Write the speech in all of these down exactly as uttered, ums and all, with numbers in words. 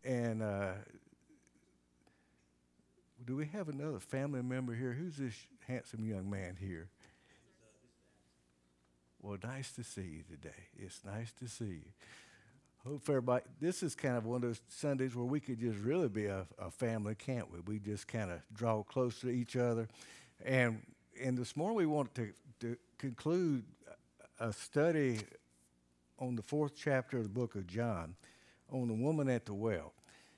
And uh, do we have another family member here? Who's this handsome young man here? Well, nice to see you today. It's nice to see you. Hope everybody, this is kind of one of those Sundays where we could just really be a, a family, can't we? We just kind of draw close to each other. And and this morning we want to, to conclude a study on the fourth chapter of the book of John on the woman at the well.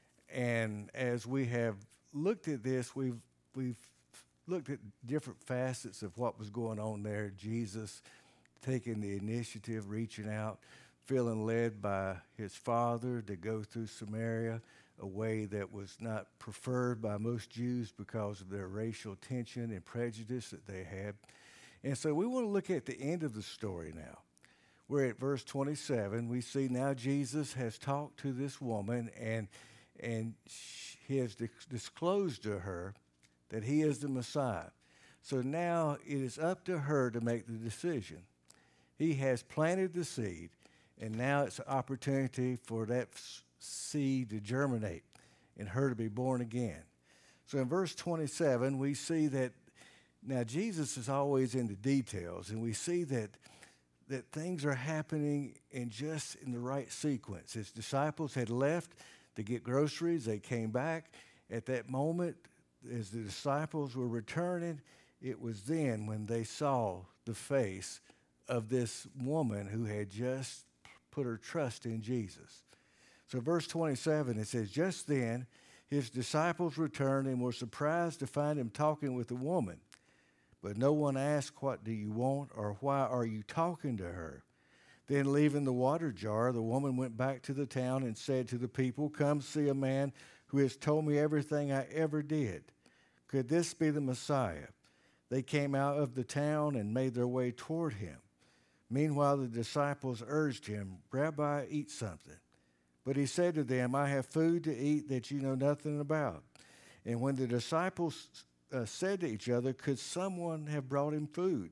And as we have looked at this, we've we've looked at different facets of what was going on there. Jesus taking the initiative, reaching out, feeling led by his father to go through Samaria, a way that was not preferred by most Jews because of their racial tension and prejudice that they had. And so we want to look at the end of the story now. We're at verse twenty-seven. We see now Jesus has talked to this woman, and and he has disclosed to her that he is the Messiah. So now it is up to her to make the decision. He has planted the seed, and now it's an opportunity for that seed to germinate and her to be born again. So in verse twenty-seven, we see that now Jesus is always in the details, and we see that that things are happening in just in the right sequence. His disciples had left to get groceries. They came back. At that moment, as the disciples were returning, it was then when they saw the face of this woman who had just put her trust in Jesus. So verse twenty-seven, it says, just then his disciples returned and were surprised to find him talking with a woman. But no one asked, what do you want, or why are you talking to her? Then leaving the water jar, the woman went back to the town and said to the people, come see a man who has told me everything I ever did. Could this be the Messiah? They came out of the town and made their way toward him. Meanwhile, the disciples urged him, Rabbi, eat something. But he said to them, I have food to eat that you know nothing about. And when the disciples uh, said to each other, could someone have brought him food?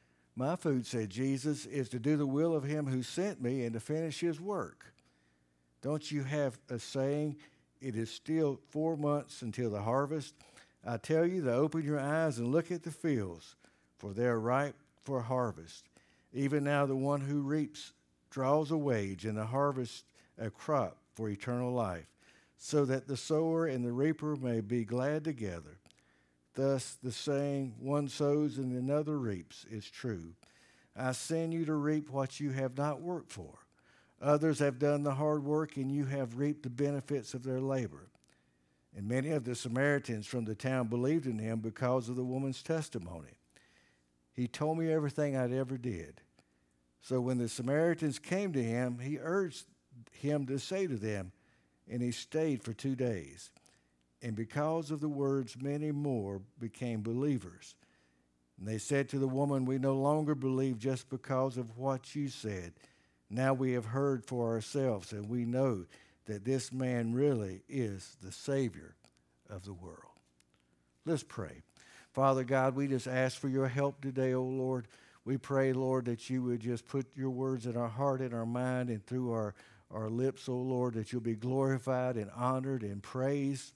My food, said Jesus, is to do the will of him who sent me and to finish his work. Don't you have a saying, it is still four months until the harvest? I tell you to open your eyes and look at the fields, for they are ripe for harvest. Even now the one who reaps draws a wage, and the harvest a crop for eternal life, so that the sower and the reaper may be glad together. Thus the saying, one sows and another reaps, is true. I send you to reap what you have not worked for. Others have done the hard work, and you have reaped the benefits of their labor. And many of the Samaritans from the town believed in him because of the woman's testimony. He told me everything I'd ever did. So when the Samaritans came to him, he urged him to say to them, and he stayed for two days. And because of the words, many more became believers. And they said to the woman, we no longer believe just because of what you said. Now we have heard for ourselves, and we know that this man really is the Savior of the world. Let's pray. Father God, we just ask for your help today, O Lord. We pray, Lord, that you would just put your words in our heart and our mind and through our, our lips, O Lord, that you'll be glorified and honored and praised.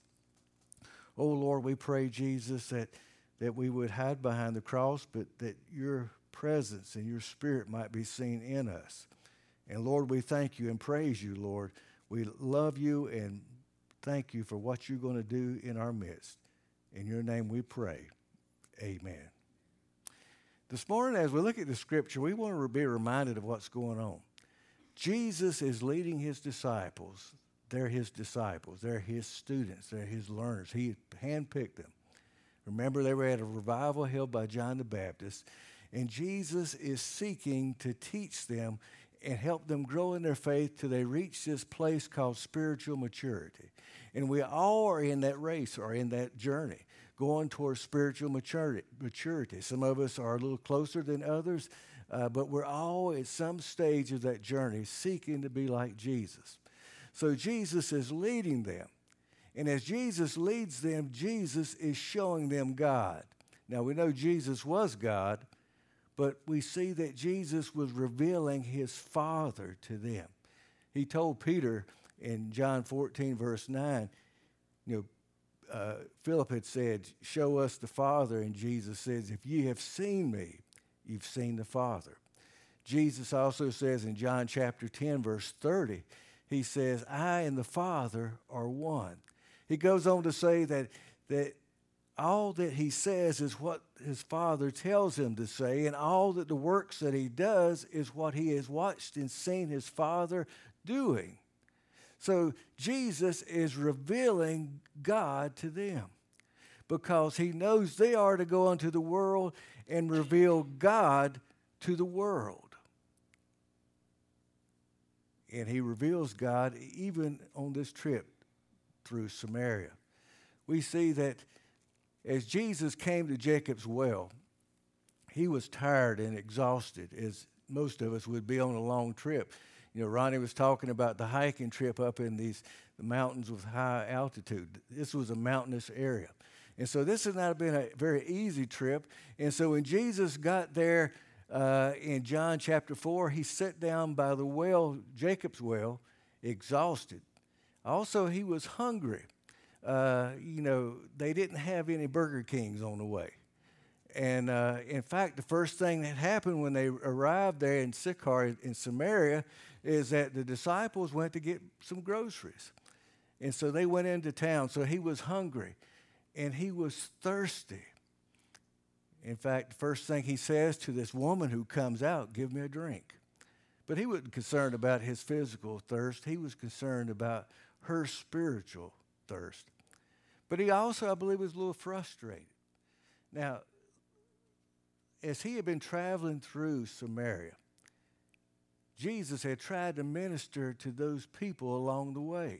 Oh, Lord, we pray, Jesus, that, that we would hide behind the cross, but that your presence and your spirit might be seen in us. And, Lord, we thank you and praise you, Lord. We love you and thank you for what you're going to do in our midst. In your name we pray. Amen. This morning, as we look at the scripture, we want to be reminded of what's going on. Jesus is leading his disciples. They're his disciples. They're his students. They're his learners. He handpicked them. Remember, they were at a revival held by John the Baptist, and Jesus is seeking to teach them and help them grow in their faith till they reach this place called spiritual maturity. And we all are in that race or in that journey, going towards spiritual maturity. maturity. Some of us are a little closer than others, uh, but we're all at some stage of that journey seeking to be like Jesus. So Jesus is leading them. And as Jesus leads them, Jesus is showing them God. Now, we know Jesus was God, but we see that Jesus was revealing his Father to them. He told Peter in John fourteen, verse nine, you know, uh, Philip had said, show us the Father. And Jesus says, if ye have seen me, you've seen the Father. Jesus also says in John chapter ten, verse thirty, he says, I and the Father are one. He goes on to say that, that all that he says is what his Father tells him to say, and all that the works that he does is what he has watched and seen his Father doing. So Jesus is revealing God to them because he knows they are to go into the world and reveal God to the world. And he reveals God even on this trip through Samaria. We see that as Jesus came to Jacob's well, he was tired and exhausted, as most of us would be on a long trip. You know, Ronnie was talking about the hiking trip up in these the mountains with high altitude. This was a mountainous area. And so this has not been a very easy trip. And so when Jesus got there uh, in John chapter four, he sat down by the well, Jacob's well, exhausted. Also, he was hungry. Uh, you know, they didn't have any Burger Kings on the way. And uh, in fact, the first thing that happened when they arrived there in Sychar in Samaria is that the disciples went to get some groceries. And so they went into town. So he was hungry and he was thirsty. In fact, the first thing he says to this woman who comes out, give me a drink. But he wasn't concerned about his physical thirst. He was concerned about her spiritual thirst. But he also, I believe, was a little frustrated. Now, as he had been traveling through Samaria, Jesus had tried to minister to those people along the way.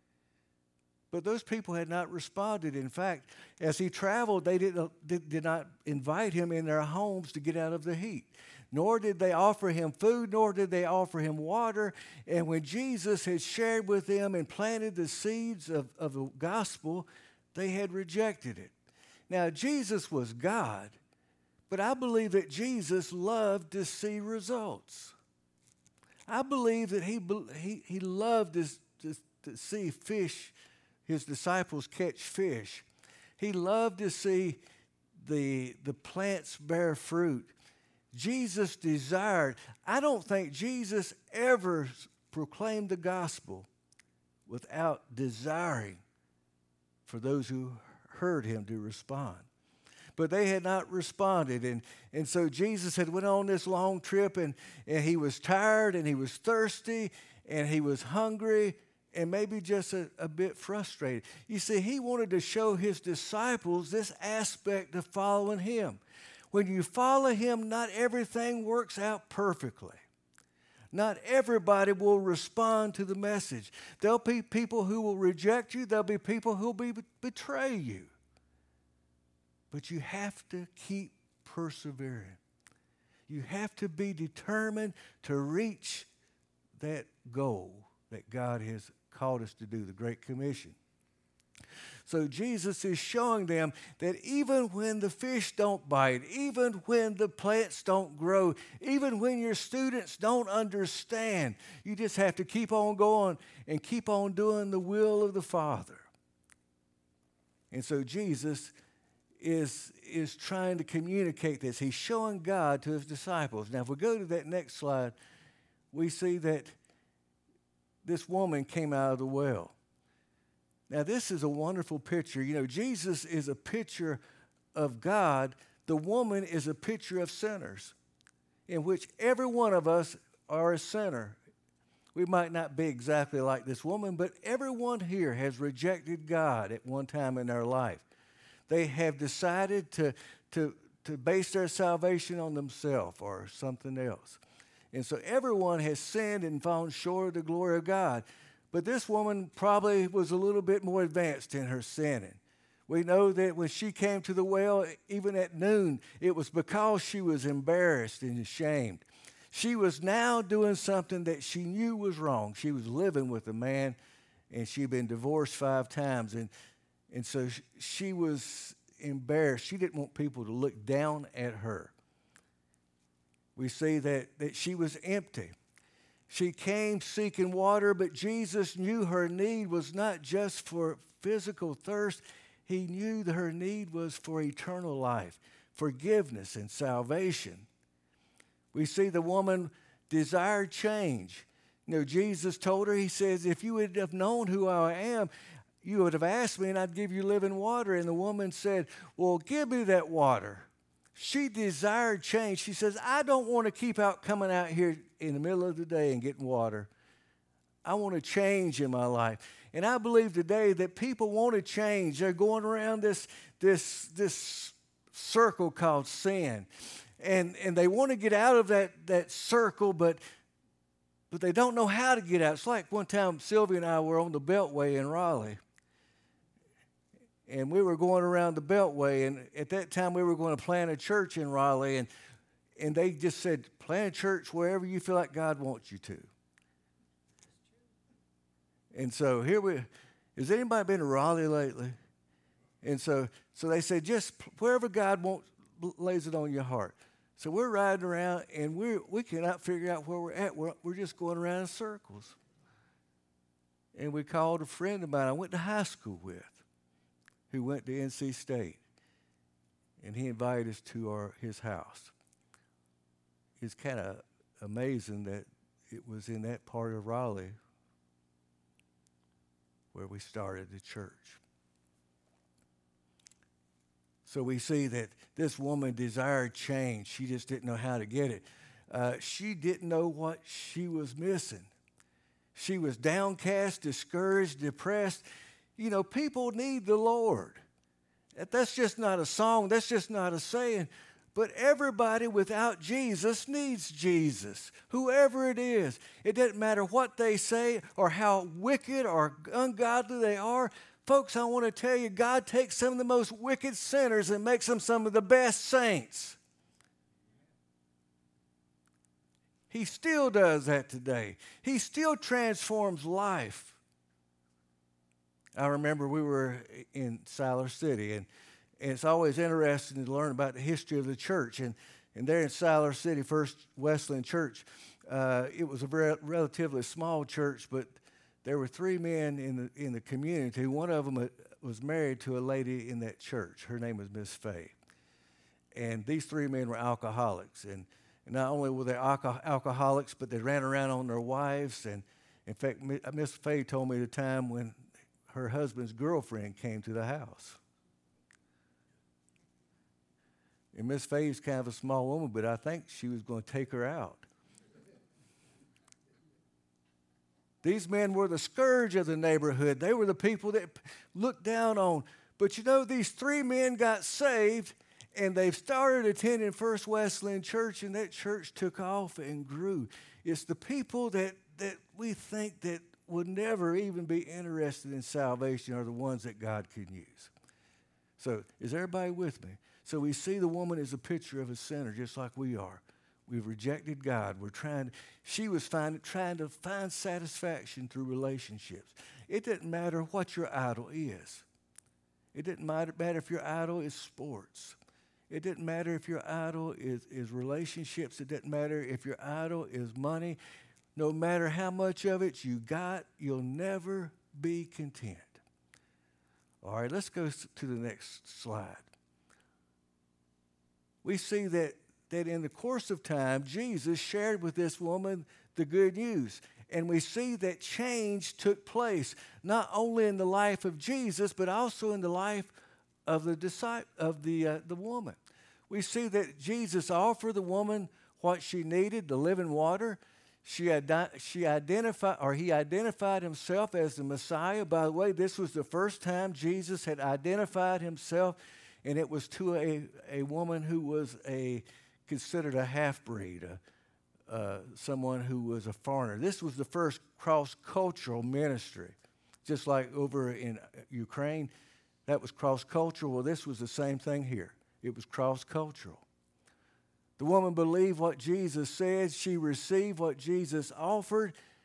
But those people had not responded. In fact, as he traveled, they did, did, did not invite him in their homes to get out of the heat. Nor did they offer him food, nor did they offer him water. And when Jesus had shared with them and planted the seeds of, of the gospel, they had rejected it. Now, Jesus was God, but I believe that Jesus loved to see results. I believe that he, he, he loved to, to, to see fish, his disciples catch fish. He loved to see the, the plants bear fruit. Jesus desired, I don't think Jesus ever proclaimed the gospel without desiring for those who heard him to respond. But they had not responded. And, and so Jesus had went on this long trip, and, and he was tired, and he was thirsty, and he was hungry, and maybe just a, a bit frustrated. You see, he wanted to show his disciples this aspect of following him. When you follow him, not everything works out perfectly. Not everybody will respond to the message. There'll be people who will reject you. There'll be people who will be, betray you. But you have to keep persevering. You have to be determined to reach that goal that God has called us to do, the Great Commission. So Jesus is showing them that even when the fish don't bite, even when the plants don't grow, even when your students don't understand, you just have to keep on going and keep on doing the will of the Father. And so Jesus is, is trying to communicate this. He's showing God to his disciples. Now, if we go to that next slide, we see that this woman came out of the well. Now, this is a wonderful picture. You know, Jesus is a picture of God. The woman is a picture of sinners, in which every one of us are a sinner. We might not be exactly like this woman, but everyone here has rejected God at one time in their life. They have decided to, to, to base their salvation on themselves or something else. And so everyone has sinned and fallen short of the glory of God. But this woman probably was a little bit more advanced in her sinning. We know that when she came to the well, even at noon, it was because she was embarrassed and ashamed. She was now doing something that she knew was wrong. She was living with a man, and she'd been divorced five times. And, and so she was embarrassed. She didn't want people to look down at her. We see that, that she was empty. She came seeking water, but Jesus knew her need was not just for physical thirst. He knew that her need was for eternal life, forgiveness, and salvation. We see the woman desired change. You know, Jesus told her, he says, if you would have known who I am, you would have asked me and I'd give you living water. And the woman said, well, give me that water. She desired change. She says, I don't want to keep out coming out here in the middle of the day and getting water. I want to change in my life. And I believe today that people want to change. They're going around this, this, this circle called sin. And, and they want to get out of that, that circle, but, but they don't know how to get out. It's like one time Sylvia and I were on the Beltway in Raleigh. And we were going around the Beltway, and at that time we were going to plant a church in Raleigh, and, and they just said, plant a church wherever you feel like God wants you to. And so here we, has anybody been to Raleigh lately? And so, so they said, just wherever God wants, lays it on your heart. So we're riding around, and we we cannot figure out where we're at. We're, we're just going around in circles. And we called a friend of mine I went to high school with, who went to N C State, and he invited us to our, his house. It's kind of amazing that it was in that part of Raleigh where we started the church. So we see that this woman desired change. She just didn't know how to get it. Uh, she didn't know what she was missing. She was downcast, discouraged, depressed. You know, people need the Lord. That's just not a song. That's just not a saying. But everybody without Jesus needs Jesus, whoever it is. It doesn't matter what they say or how wicked or ungodly they are. Folks, I want to tell you, God takes some of the most wicked sinners and makes them some of the best saints. He still does that today. He still transforms life. I remember we were in Siler City, and, and it's always interesting to learn about the history of the church. And, and there in Siler City, First Wesleyan Church, uh, it was a very, relatively small church, but there were three men in the, in the community. One of them was married to a lady in that church. Her name was Miss Fay. And these three men were alcoholics. And, and not only were they alco- alcoholics, but they ran around on their wives. And in fact, Miss Fay told me the time when her husband's girlfriend came to the house. And Miss Fay's kind of a small woman, but I think she was going to take her out. These men were the scourge of the neighborhood. They were the people that looked down on. But you know, these three men got saved, and they've started attending First Wesleyan Church, and that church took off and grew. It's the people that, that we think that would never even be interested in salvation are the ones that God can use. So is everybody with me? So we see the woman as a picture of a sinner, just like we are. We've rejected God. We're trying. She was find, trying to find satisfaction through relationships. It doesn't matter what your idol is. It doesn't matter, matter if your idol is sports. It doesn't matter if your idol is, is relationships. It doesn't matter if your idol is money. No matter how much of it you got, you'll never be content. All right, let's go to the next slide. We see that that in the course of time, Jesus shared with this woman the good news. And we see that change took place, not only in the life of Jesus, but also in the life of the disciple, of the, uh, the woman. We see that Jesus offered the woman what she needed, the living water. She, adi- she identified, or he identified himself as the Messiah. By the way, this was the first time Jesus had identified himself, and it was to a, a woman who was a considered a half-breed, uh, uh, someone who was a foreigner. This was the first cross-cultural ministry. Just like over in Ukraine, that was cross-cultural. Well, this was the same thing here. It was cross-cultural. The woman believed what Jesus said. She received what Jesus offered,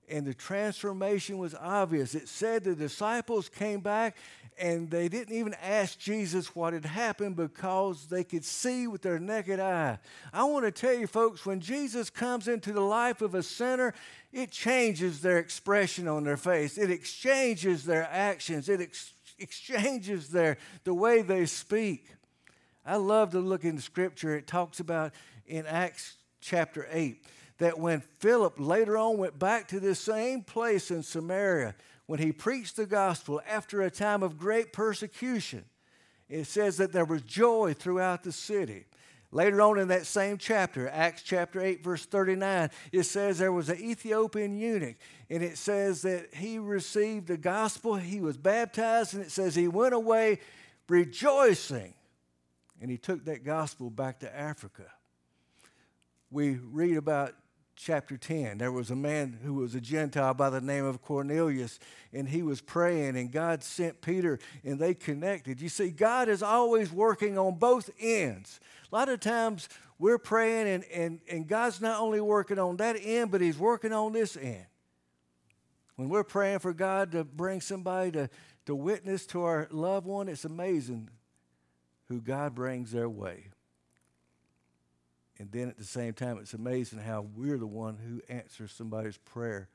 and the transformation was obvious. It said the disciples came back and they didn't even ask Jesus what had happened because they could see with their naked eye. I want to tell you, folks, when Jesus comes into the life of a sinner, it changes their expression on their face. It exchanges their actions. It ex- exchanges their, the way they speak. I love to look in the Scripture. It talks about in Acts chapter eight that when Philip later on went back to this same place in Samaria, when he preached the gospel after a time of great persecution, it says that there was joy throughout the city. Later on in that same chapter, Acts chapter eight, verse thirty-nine, it says there was an Ethiopian eunuch, and it says that he received the gospel, he was baptized, and it says he went away rejoicing, and he took that gospel back to Africa. We read about chapter ten, there was a man who was a Gentile by the name of Cornelius, and he was praying, and God sent Peter, and they connected. You see, God is always working on both ends. A lot of times we're praying, and, and, and God's not only working on that end, but he's working on this end. When we're praying for God to bring somebody to, to witness to our loved one, it's amazing who God brings their way. And then at the same time, it's amazing how we're the one who answers somebody's prayer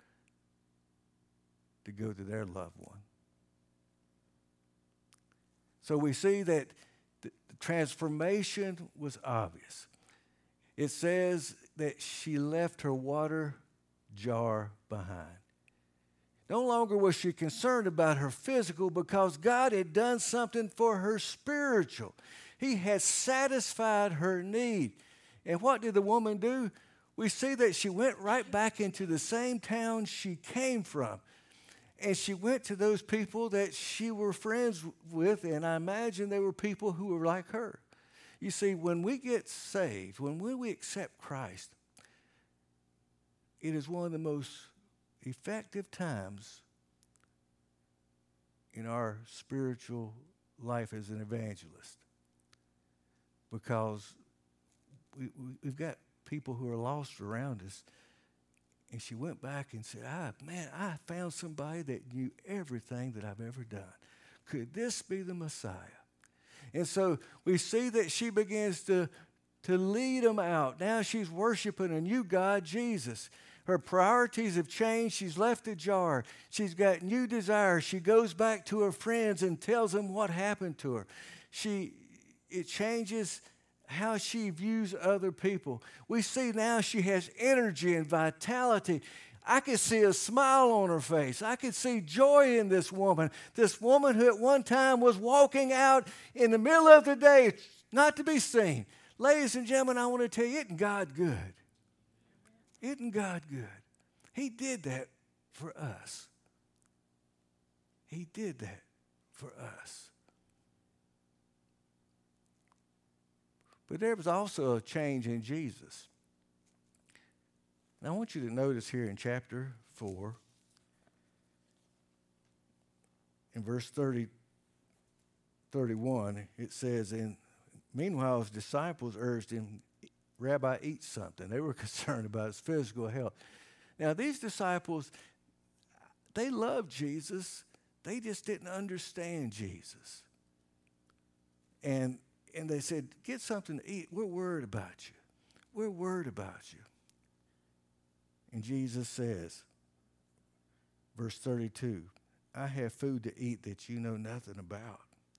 to go to their loved one. So we see that the transformation was obvious. It says that she left her water jar behind. No longer was she concerned about her physical because God had done something for her spiritual. He had satisfied her need. And what did the woman do? We see that she went right back into the same town she came from. And she went to those people that she were friends with, and I imagine they were people who were like her. You see, when we get saved, when we accept Christ, it is one of the most effective times in our spiritual life as an evangelist, because we, we, we've got people who are lost around us. And she went back and said, ah, man, I found somebody that knew everything that I've ever done. Could this be the Messiah? And so we see that she begins to, to lead them out. Now she's worshiping a new God, Jesus. Her priorities have changed. She's left the jar. She's got new desires. She goes back to her friends and tells them what happened to her. She, it changes how she views other people. We see now she has energy and vitality. I could see a smile on her face. I could see joy in this woman. This woman who at one time was walking out in the middle of the day, not to be seen. Ladies and gentlemen, I want to tell you, isn't God good? Isn't God good? He did that for us. He did that for us. But there was also a change in Jesus. Now I want you to notice here in chapter four, in verse thirty, thirty-one, it says, and meanwhile his disciples urged him, Rabbi, eat something. They were concerned about his physical health. Now these disciples, they loved Jesus. They just didn't understand Jesus. And And they said, get something to eat. We're worried about you. We're worried about you. And Jesus says, verse thirty-two, I have food to eat that you know nothing about.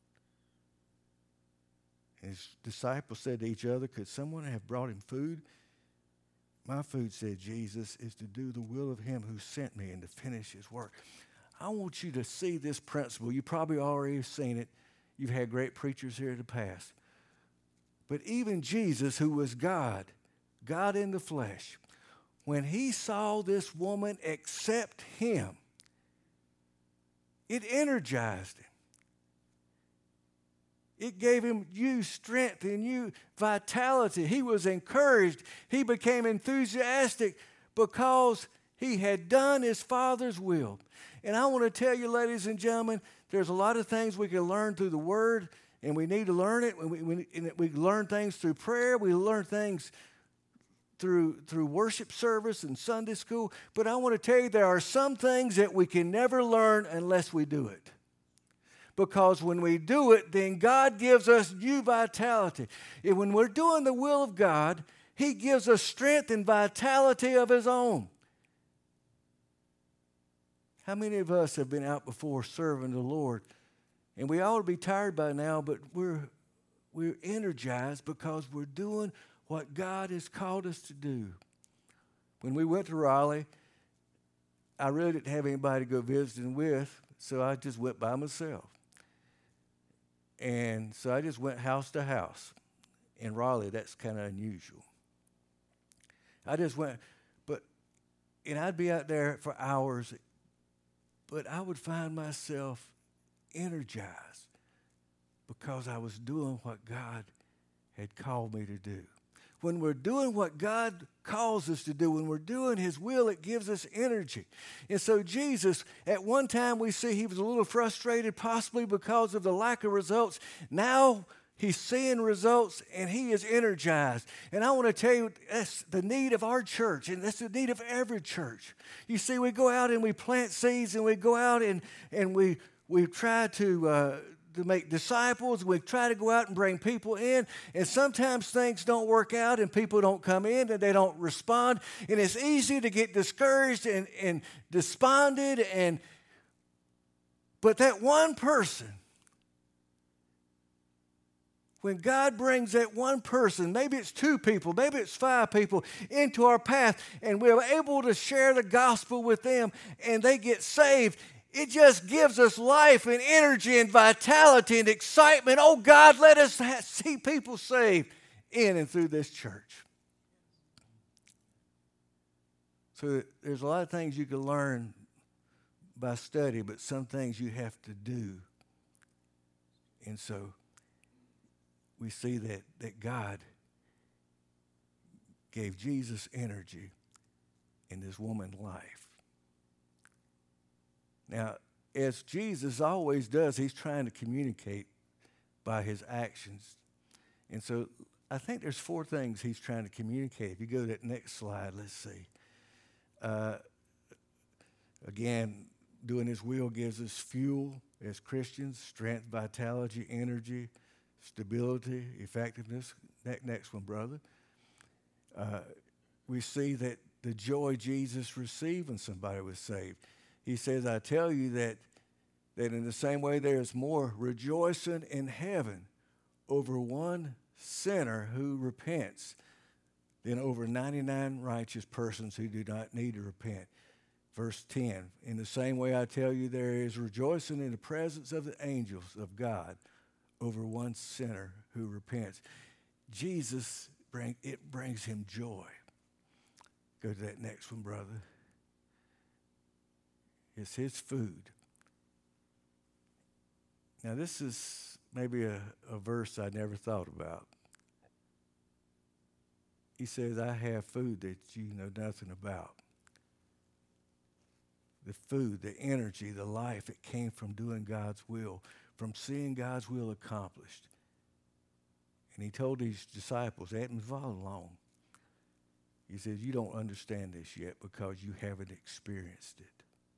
And his disciples said to each other, could someone have brought him food? My food, said Jesus, is to do the will of him who sent me and to finish his work. I want you to see this principle. You probably already have seen it. You've had great preachers here in the past. But even Jesus, who was God, God in the flesh, when he saw this woman accept him, it energized him. It gave him new strength and new vitality. He was encouraged. He became enthusiastic because he had done his Father's will. And I want to tell you, ladies and gentlemen, there's a lot of things we can learn through the Word, and we need to learn it. We, we, we learn things through prayer. We learn things through, through worship service and Sunday school, but I want to tell you there are some things that we can never learn unless we do it. Because when we do it, then God gives us new vitality. And when we're doing the will of God, He gives us strength and vitality of His own. How many of us have been out before serving the Lord? And we ought to be tired by now, but we're, we're energized because we're doing what God has called us to do. When we went to Raleigh, I really didn't have anybody to go visiting with, so I just went by myself. And so I just went house to house. In Raleigh, that's kind of unusual. I just went, but, and I'd be out there for hours, but I would find myself energized because I was doing what God had called me to do. When we're doing what God calls us to do, when we're doing His will, it gives us energy. And so Jesus, at one time we see He was a little frustrated, possibly because of the lack of results. Now He's seeing results and He is energized. And I want to tell you, that's the need of our church, and that's the need of every church. You see, we go out and we plant seeds, and we go out and, and we, we try to... Uh, to make disciples. We try to go out and bring people in, and sometimes things don't work out and people don't come in and they don't respond, and it's easy to get discouraged and, and despondent. And but that one person, when God brings that one person, maybe it's two people, maybe it's five people, into our path, and we're able to share the gospel with them and they get saved, it just gives us life and energy and vitality and excitement. Oh, God, let us ha- see people saved in and through this church. So there's a lot of things you can learn by study, but some things you have to do. And so we see that, that God gave Jesus energy in this woman's life. Now, as Jesus always does, He's trying to communicate by His actions. And so I think there's four things He's trying to communicate. If you go to that next slide, let's see. Uh, again, doing His will gives us fuel as Christians, strength, vitality, energy, stability, effectiveness. That next one, brother. Uh, we see that the joy Jesus received when somebody was saved. He says, I tell you that, that in the same way there is more rejoicing in heaven over one sinner who repents than over ninety-nine righteous persons who do not need to repent. Verse ten, in the same way I tell you there is rejoicing in the presence of the angels of God over one sinner who repents. Jesus, bring, it brings Him joy. Go to that next one, brother. It's His food. Now, this is maybe a, a verse I never thought about. He says, I have food that you know nothing about. The food, the energy, the life, it came from doing God's will, from seeing God's will accomplished. And He told these disciples, they hadn't followed along. He says, you don't understand this yet because you haven't experienced it.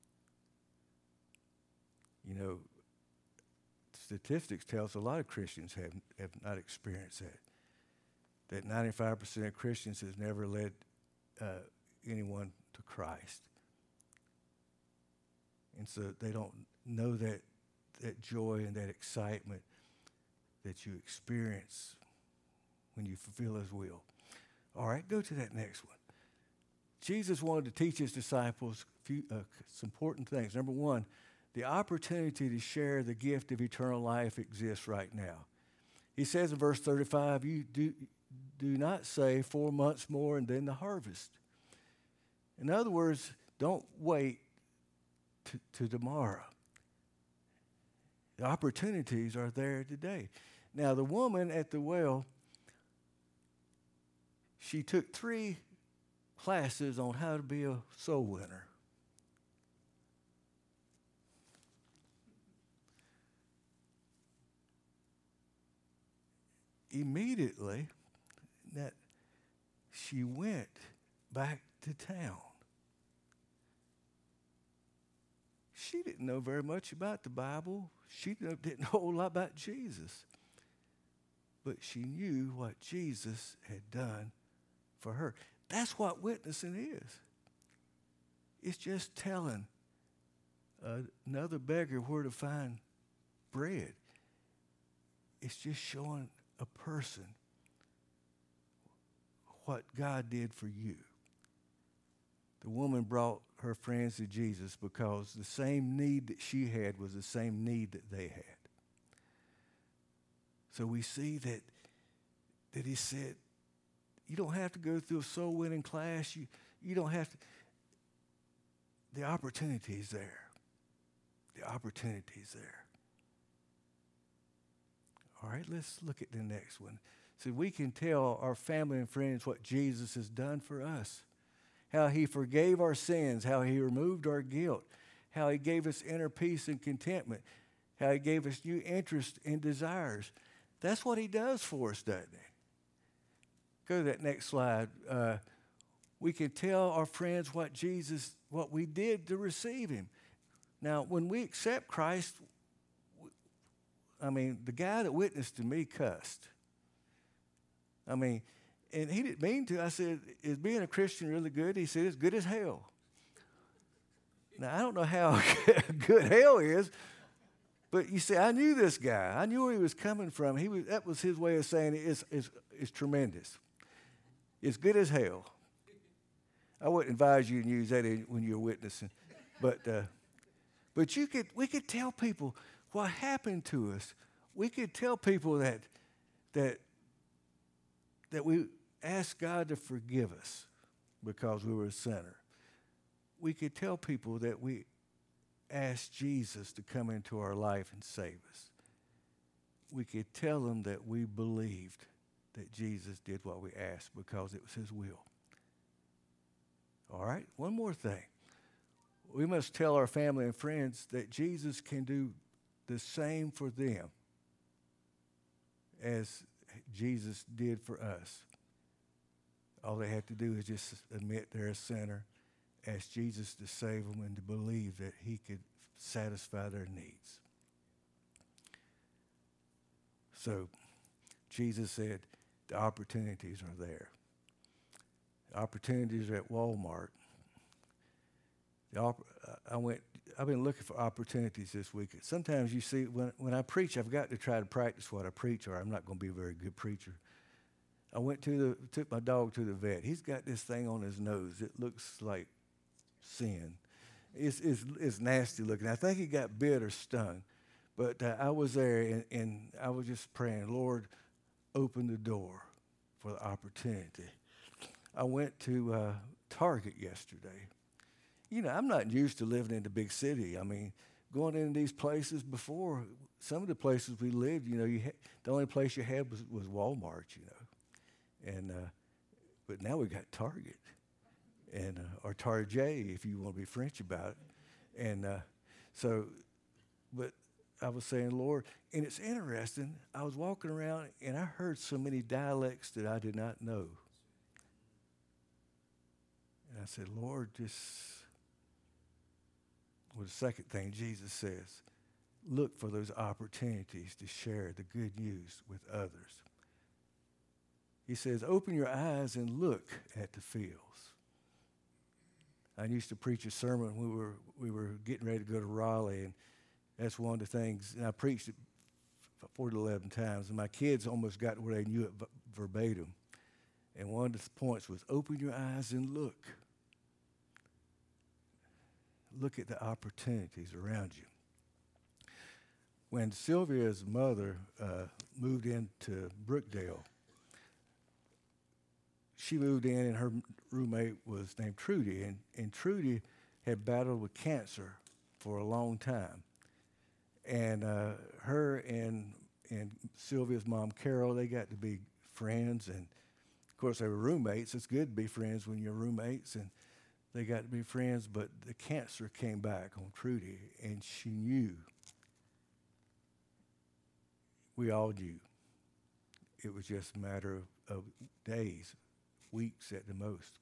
You know, statistics tell us a lot of Christians have, have not experienced that. That ninety-five percent of Christians has never led uh, anyone to Christ. And so they don't know that, that joy and that excitement that you experience when you fulfill His will. All right, go to that next one. Jesus wanted to teach His disciples few, uh, some important things. Number one, the opportunity to share the gift of eternal life exists right now. He says in verse thirty-five, you do, do not say four months more and then the harvest. In other words, don't wait to, to tomorrow. The opportunities are there today. Now, the woman at the well, she took three classes on how to be a soul winner. Immediately, that she went back to town. She didn't know very much about the Bible. She didn't know a whole lot about Jesus. But she knew what Jesus had done for her. That's what witnessing is. It's just telling uh, another beggar where to find bread. It's just showing a person what God did for you. The woman brought her friends to Jesus because the same need that she had was the same need that they had. So we see that, that he said, you don't have to go through a soul winning class. You, you don't have to. The opportunity is there. The opportunity is there. All right, let's look at the next one. So we can tell our family and friends what Jesus has done for us, how he forgave our sins, how he removed our guilt, how he gave us inner peace and contentment, how he gave us new interests and desires. That's what he does for us, doesn't he? Go to that next slide. Uh, we can tell our friends what Jesus, what we did to receive him. Now, when we accept Christ, I mean, the guy that witnessed to me cussed. I mean, and he didn't mean to. I said, is being a Christian really good? He said, it's good as hell. Now, I don't know how good hell is, but you see, I knew this guy. I knew where he was coming from. He was, that was his way of saying it's, it's, it's tremendous. It's good as hell. I wouldn't advise you to use that when you're witnessing. But uh, but you could we could tell people what happened to us. We could tell people that that that we asked God to forgive us because we were a sinner. We could tell people that we asked Jesus to come into our life and save us. We could tell them that we believed that Jesus did what we asked because it was his will. All right, one more thing. We must tell our family and friends that Jesus can do the same for them as Jesus did for us. All they have to do is just admit they're a sinner, ask Jesus to save them, and to believe that he could satisfy their needs. So Jesus said the opportunities are there. The opportunities are at Walmart. The op- I went. I've been looking for opportunities this week. Sometimes you see, when, when I preach, I've got to try to practice what I preach, or I'm not going to be a very good preacher. I went to the took my dog to the vet. He's got this thing on his nose. It looks like sin. It's, it's, it's nasty looking. I think he got bit or stung. But uh, I was there, and, and I was just praying, Lord, open the door for the opportunity. I went to uh, Target yesterday. You know, I'm not used to living in the big city. I mean, going into these places before, some of the places we lived, you know, you ha- the only place you had was, was Walmart, you know. And uh, but now we got Target, and uh, or Target, if you want to be French about it. And uh, so, but I was saying, Lord, and it's interesting. I was walking around, and I heard so many dialects that I did not know. And I said, Lord, just, well, the second thing Jesus says, look for those opportunities to share the good news with others. He says, open your eyes and look at the fields. I used to preach a sermon when we were, we were getting ready to go to Raleigh, and that's one of the things, and I preached it four to eleven times, and my kids almost got to where they knew it v- verbatim. And one of the points was, open your eyes and look. Look at the opportunities around you. When Sylvia's mother uh, moved into Brookdale, she moved in, and her roommate was named Trudy, and, and Trudy had battled with cancer for a long time. And uh, her and and Sylvia's mom, Carol, they got to be friends, and of course they were roommates. It's good to be friends when you're roommates, and they got to be friends, but the cancer came back on Trudy, and she knew. We all knew. It was just a matter of, of days weeks at the most.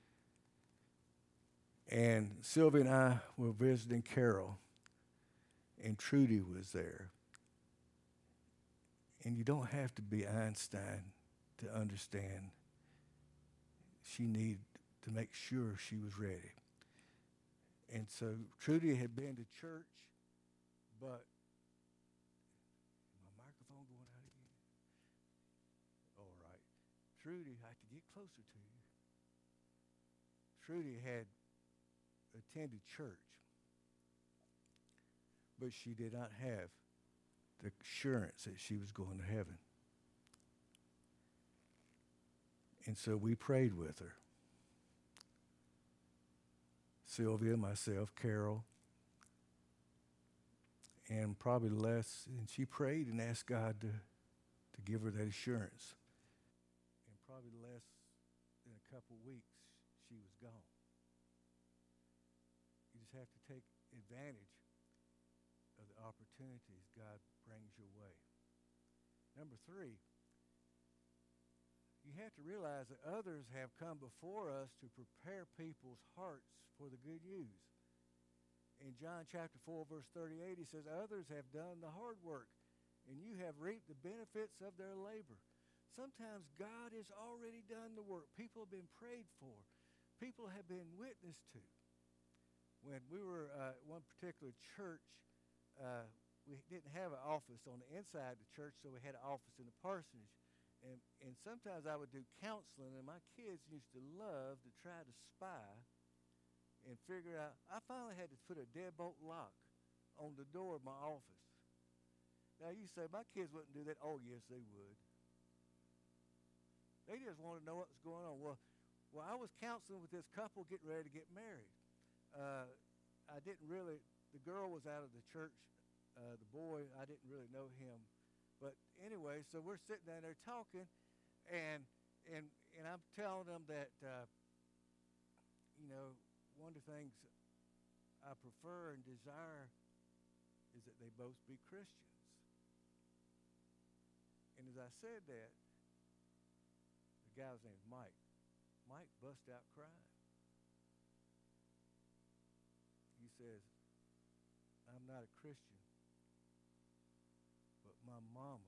And Sylvia and I were visiting Carol, and Trudy was there. And you don't have to be Einstein to understand she needed to make sure she was ready. And so Trudy had been to church, but my microphone going out again? All right. Trudy, I have to get closer to you. Trudy had attended church, but she did not have the assurance that she was going to heaven. And so we prayed with her. Sylvia, myself, Carol, and probably less. And she prayed and asked God to, to give her that assurance. And probably less than a couple weeks, she was gone. You just have to take advantage of the opportunities God brings your way. Number three, you have to realize that others have come before us to prepare people's hearts for the good news. In John chapter four, verse thirty-eight, he says, others have done the hard work, and you have reaped the benefits of their labor. Sometimes God has already done the work. People have been prayed for. People have been witnessed to. When we were at uh, one particular church, uh, we didn't have an office on the inside of the church, so we had an office in the parsonage. And, and sometimes I would do counseling, and my kids used to love to try to spy and figure out. I finally had to put a deadbolt lock on the door of my office. Now, you say, my kids wouldn't do that. Oh, yes, they would. They just wanted to know what was going on. Well, well, I was counseling with this couple getting ready to get married. Uh, I didn't really, the girl was out of the church. Uh, the boy, I didn't really know him. But anyway, so we're sitting down there talking, and and and I'm telling them that, uh, you know, one of the things I prefer and desire is that they both be Christians. And as I said that, the guy's name is Mike. Mike bust out crying. He says, I'm not a Christian, but my mama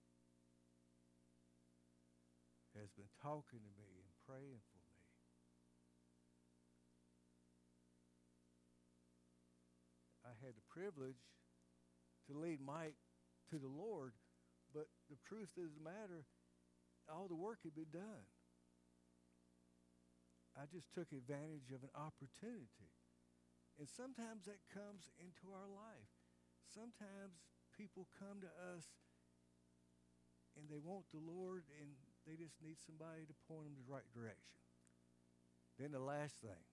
has been talking to me and praying for me. I had the privilege to lead Mike to the Lord, but the truth of the matter, all the work had been done. I just took advantage of an opportunity. And sometimes that comes into our life. Sometimes people come to us and they want the Lord and they just need somebody to point them in the right direction. Then the last thing.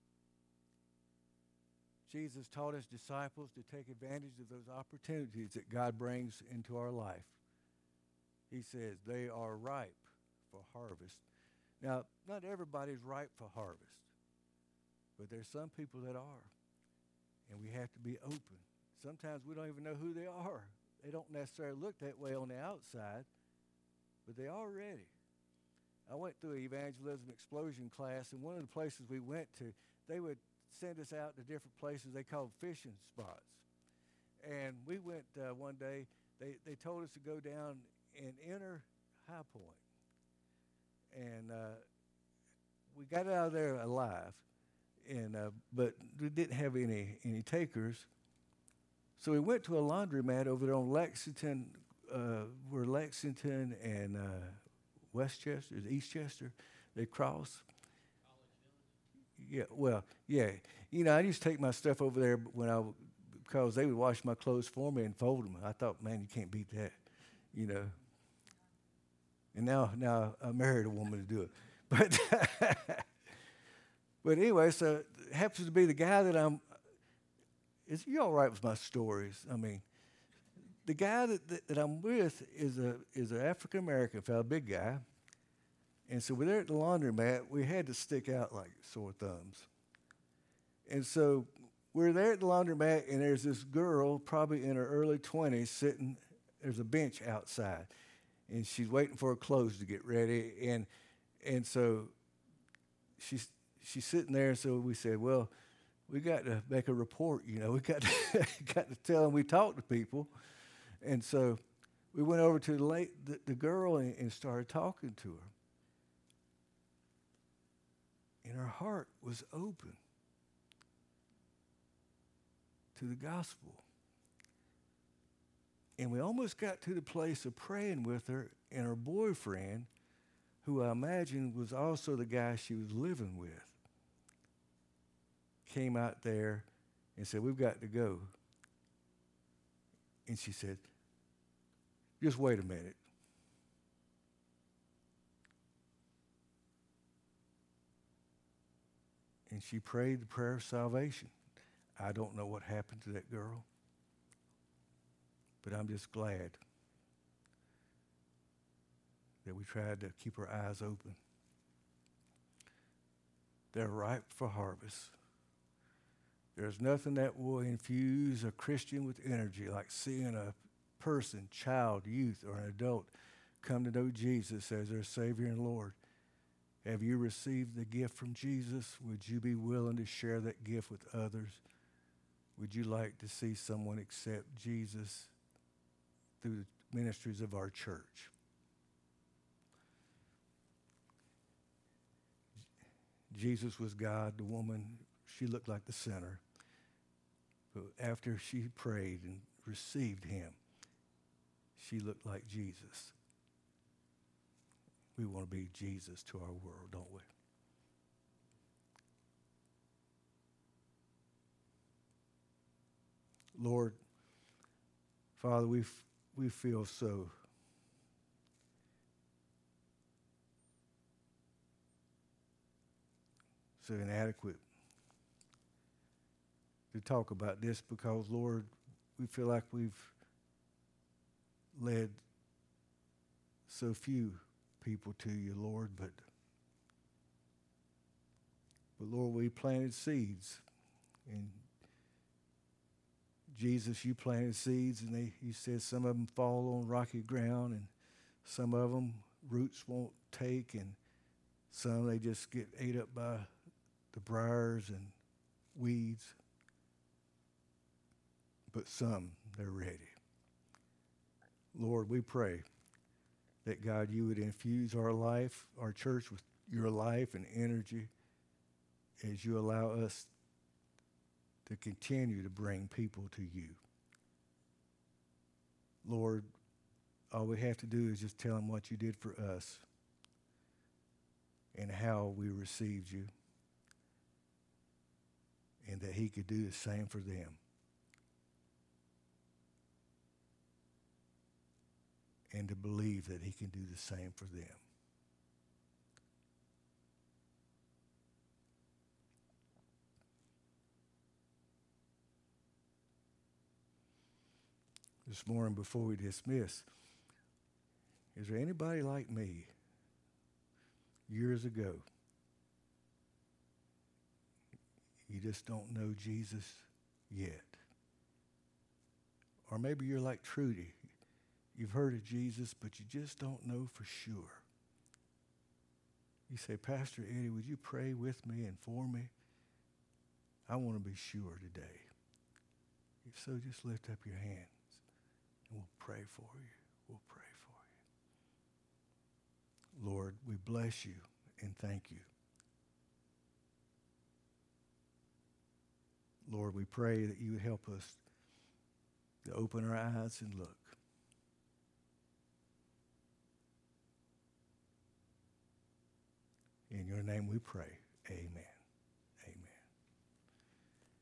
Jesus taught his disciples to take advantage of those opportunities that God brings into our life. He says they are ripe for harvest. Now, not everybody's ripe for harvest, but there's some people that are, and we have to be open. Sometimes we don't even know who they are. They don't necessarily look that way on the outside, but they are ready. I went through an evangelism explosion class, and one of the places we went to, they would send us out to different places they called fishing spots. And we went uh, one day, they, they told us to go down and enter High Point. And uh, we got out of there alive, and uh, but we didn't have any, any takers. So we went to a laundromat over there on Lexington, uh, where Lexington and uh, Westchester, Eastchester, they cross. Yeah, well, yeah. You know, I used to take my stuff over there when I, because they would wash my clothes for me and fold them. I thought, man, you can't beat that, you know. And now, now I married a woman to do it. But, but anyway, so it happens to be the guy that I'm, is you all right with my stories? I mean, the guy that, that, that I'm with is a is an African-American fellow, big guy. And so we're there at the laundromat. We had to stick out like sore thumbs. And so we're there at the laundromat, and there's this girl, probably in her early twenties, sitting, there's a bench outside. And she's waiting for her clothes to get ready. And and so she's she's sitting there, so we said, well, we got to make a report. You know, we got to, got to tell them we talked to people, and so we went over to the late, the, the girl and, and started talking to her, and her heart was open to the gospel. And we almost got to the place of praying with her, and her boyfriend, who I imagine was also the guy she was living with, came out there and said, we've got to go. And she said, just wait a minute. And she prayed the prayer of salvation. I don't know what happened to that girl, but I'm just glad that we tried to keep our eyes open. They're ripe for harvest. There's nothing that will infuse a Christian with energy like seeing a person, child, youth, or an adult come to know Jesus as their Savior and Lord. Have you received the gift from Jesus? Would you be willing to share that gift with others? Would you like to see someone accept Jesus through the ministries of our church? Jesus was God. The woman, she looked like the sinner. But after she prayed and received him, she looked like Jesus. We want to be Jesus to our world, don't we? Lord, Father, we f- we feel so so inadequate to talk about this because, Lord, we feel like we've led so few people to you, Lord, but but Lord, we planted seeds, and Jesus, you planted seeds, and they, you said some of them fall on rocky ground, and some of them roots won't take, and some they just get ate up by the briars and weeds. But some, they're ready. Lord, we pray that, God, you would infuse our life, our church, with your life and energy as you allow us to continue to bring people to you. Lord, all we have to do is just tell them what you did for us and how we received you, and that he could do the same for them. And to believe that he can do the same for them. This morning, before we dismiss, is there anybody like me years ago? You just don't know Jesus yet. Or maybe you're like Trudy. You've heard of Jesus, but you just don't know for sure. You say, Pastor Eddie, would you pray with me and for me? I want to be sure today. If so, just lift up your hands and we'll pray for you. We'll pray for you. Lord, we bless you and thank you. Lord, we pray that you would help us to open our eyes and look. In your name we pray. Amen.